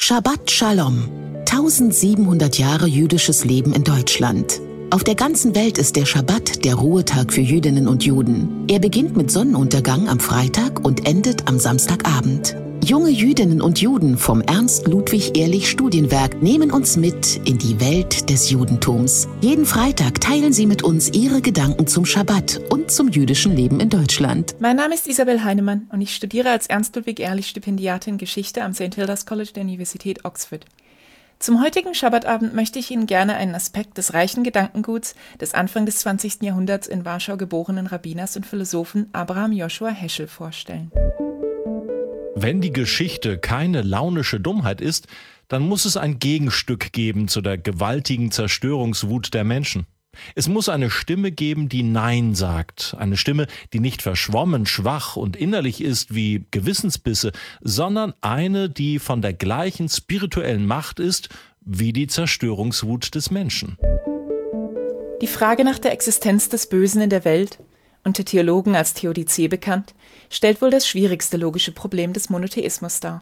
Shabbat Shalom. 1700 Jahre jüdisches Leben in Deutschland. Auf der ganzen Welt ist der Schabbat der Ruhetag für Jüdinnen und Juden. Er beginnt mit Sonnenuntergang am Freitag und endet am Samstagabend. Junge Jüdinnen und Juden vom Ernst-Ludwig-Ehrlich-Studienwerk nehmen uns mit in die Welt des Judentums. Jeden Freitag teilen sie mit uns ihre Gedanken zum Schabbat und zum jüdischen Leben in Deutschland. Mein Name ist Isabel Heinemann und ich studiere als Ernst-Ludwig-Ehrlich-Stipendiatin Geschichte am St. Hilda's College der Universität Oxford. Zum heutigen Schabbatabend möchte ich Ihnen gerne einen Aspekt des reichen Gedankenguts des Anfang des 20. Jahrhunderts in Warschau geborenen Rabbiners und Philosophen Abraham Joshua Heschel vorstellen. Wenn die Geschichte keine launische Dummheit ist, dann muss es ein Gegenstück geben zu der gewaltigen Zerstörungswut der Menschen. Es muss eine Stimme geben, die Nein sagt. Eine Stimme, die nicht verschwommen, schwach und innerlich ist wie Gewissensbisse, sondern eine, die von der gleichen spirituellen Macht ist wie die Zerstörungswut des Menschen. Die Frage nach der Existenz des Bösen in der Welt, unter Theologen als Theodizee bekannt, stellt wohl das schwierigste logische Problem des Monotheismus dar.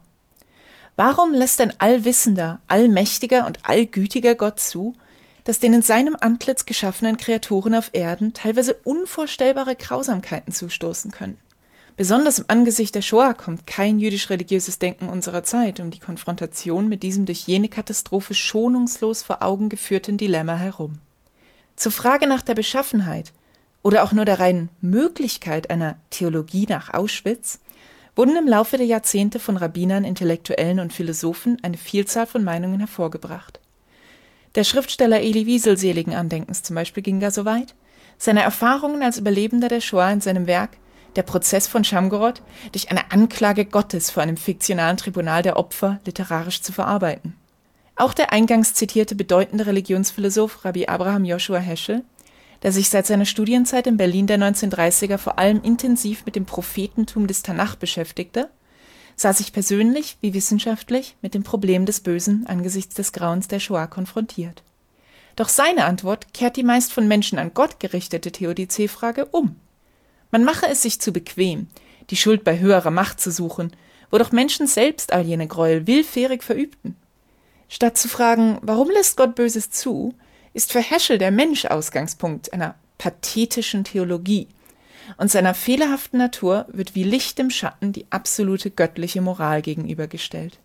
Warum lässt ein allwissender, allmächtiger und allgütiger Gott zu, dass den in seinem Antlitz geschaffenen Kreaturen auf Erden teilweise unvorstellbare Grausamkeiten zustoßen können? Besonders im Angesicht der Shoah kommt kein jüdisch-religiöses Denken unserer Zeit um die Konfrontation mit diesem durch jene Katastrophe schonungslos vor Augen geführten Dilemma herum. Zur Frage nach der Beschaffenheit oder auch nur der reinen Möglichkeit einer Theologie nach Auschwitz, wurden im Laufe der Jahrzehnte von Rabbinern, Intellektuellen und Philosophen eine Vielzahl von Meinungen hervorgebracht. Der Schriftsteller Elie Wiesel seligen Andenkens zum Beispiel ging gar so weit, seine Erfahrungen als Überlebender der Shoah in seinem Werk Der Prozess von Shamgorod durch eine Anklage Gottes vor einem fiktionalen Tribunal der Opfer literarisch zu verarbeiten. Auch der eingangs zitierte bedeutende Religionsphilosoph Rabbi Abraham Joshua Heschel, der sich seit seiner Studienzeit in Berlin der 1930er vor allem intensiv mit dem Prophetentum des Tanach beschäftigte, sah sich persönlich wie wissenschaftlich mit dem Problem des Bösen angesichts des Grauens der Shoah konfrontiert. Doch seine Antwort kehrt die meist von Menschen an Gott gerichtete Theodizee-Frage um. Man mache es sich zu bequem, die Schuld bei höherer Macht zu suchen, wo doch Menschen selbst all jene Gräuel willfährig verübten. Statt zu fragen, warum lässt Gott Böses zu, ist für Heschel der Mensch Ausgangspunkt einer pathetischen Theologie, und seiner fehlerhaften Natur wird wie Licht im Schatten die absolute göttliche Moral gegenübergestellt.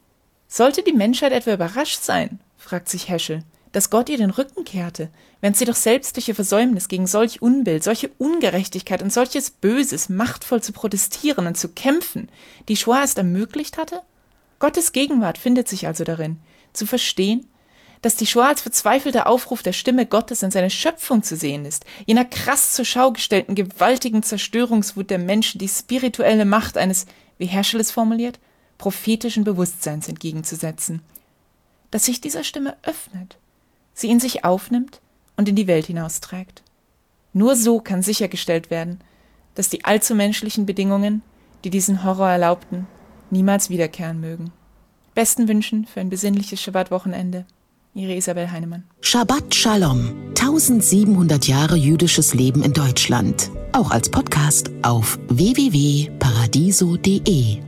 Sollte die Menschheit etwa überrascht sein, fragt sich Heschel, dass Gott ihr den Rücken kehrte, während sie doch selbst durch ihr Versäumnis gegen solch Unbill, solche Ungerechtigkeit und solches Böses machtvoll zu protestieren und zu kämpfen, die Shoah erst ermöglicht hatte? Gottes Gegenwart findet sich also darin, zu verstehen, dass die Shoah als verzweifelter Aufruf der Stimme Gottes an seine Schöpfung zu sehen ist, jener krass zur Schau gestellten gewaltigen Zerstörungswut der Menschen die spirituelle Macht eines, wie Heschel es formuliert, prophetischen Bewusstseins entgegenzusetzen, dass sich dieser Stimme öffnet, sie in sich aufnimmt und in die Welt hinausträgt. Nur so kann sichergestellt werden, dass die allzu menschlichen Bedingungen, die diesen Horror erlaubten, niemals wiederkehren mögen. Besten Wünschen für ein besinnliches Schabbat-Wochenende. Ihre Isabel Heinemann. Shabbat Shalom. 1700 Jahre jüdisches Leben in Deutschland. Auch als Podcast auf www.paradiso.de.